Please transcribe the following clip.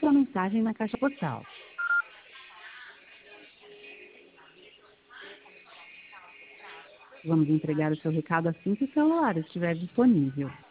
sua mensagem na caixa postal. Vamos entregar o seu recado assim que o celular estiver disponível.